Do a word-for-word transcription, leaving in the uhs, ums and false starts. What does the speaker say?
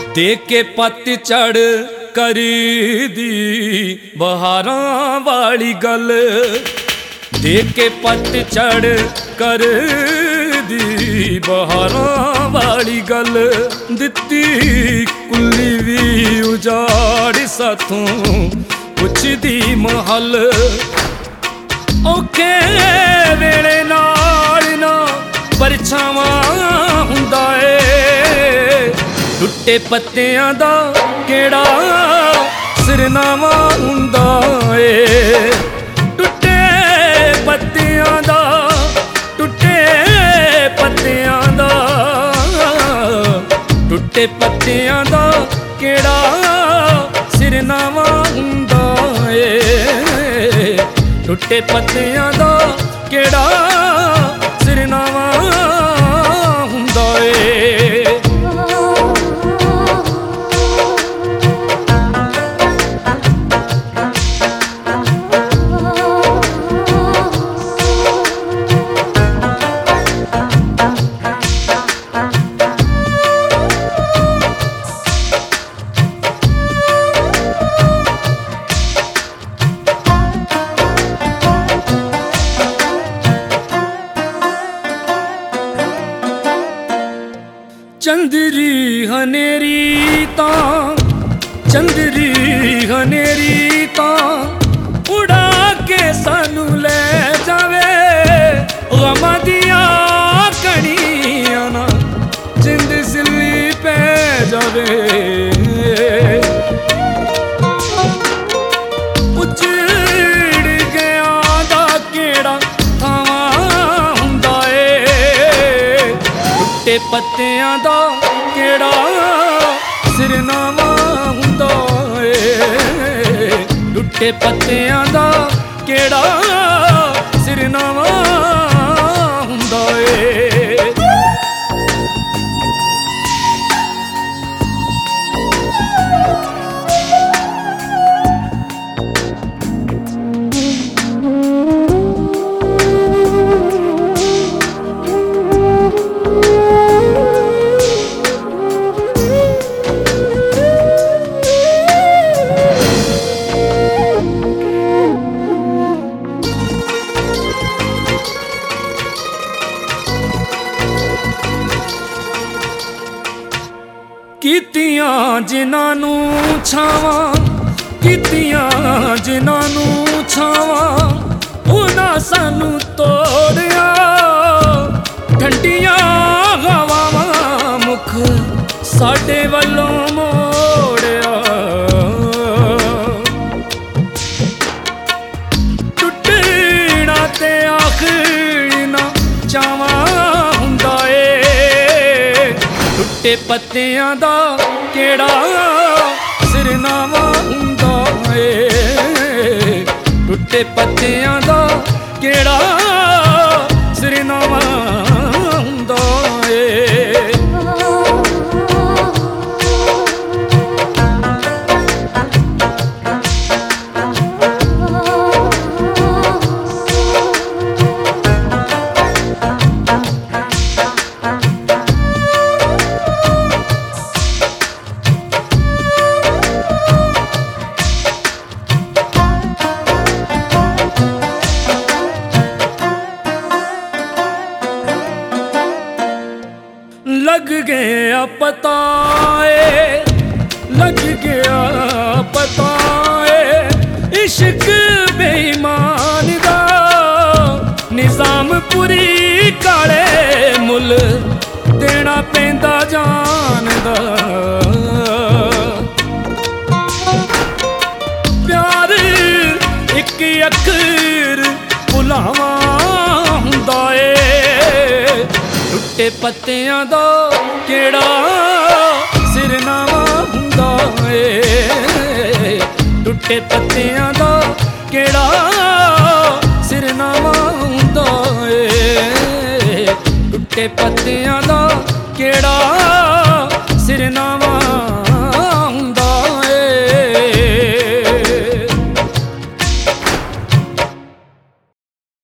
देख के पतझड़ करी दी बहारां वाली गल, देख के पतझड़ कर दी बहारां वाली गल, दित्ती कुल्ली भी उजाड़ साथों पुछदी महल, औखे वेले नाल ना परछावां हुंदा ए, टुटे पत्तियां दा केड़ा सिरनावा हुंदा ए, टुटे पत्तियां दा टुटे पत्तियां दा टुटे पत्तियां दा केड़ा सिरनावा हुंदा ए, टुटे पत्तियां दा केड़ा सिरनावा हुंदा ए। चंदरी हनेरी तां चंदरी हनेरी तां उड़ा के सानू ले जावे, गमां दियां कणियां ना जिंद सिल्ली पै जावे, उजड़ गया दा केड़ा थावां हुंदा ए, टुटे पत्तियां दा केड़ा सिरनावा हुंदा ए, टुटे पत्तियां दा केड़ा सिरनावा हुंदा ए। कीतियां जिन्हां नू छावां कीतियां जिन्हां नू छावां, उन्हां सानू तोड़िया ठंडियां हवावां मुख साडे वल्लों मोड़िया, टुटना ते आखिर ना चावां हुंदा ए, टुटे पत्तियां दा केड़ा सिरनावा हुंदा ए, टुटे पत्तियां दा केड़ा सिरनावा हुंदा ए। लग गया पता ए लग गया पता ए, इश्क बेईमान दा निजाम पूरी काले मुल देना पैंदा जान दा, प्यार इक अखर भुलावा हुंदा ए, टुटे पत्तियां दा केड़ा सिरनावा हुंदा ए, टुटे पत्तियां दा केड़ा सिरनावा हुंदा ए, टुटे पत्तियां दा केड़ा सिरनावा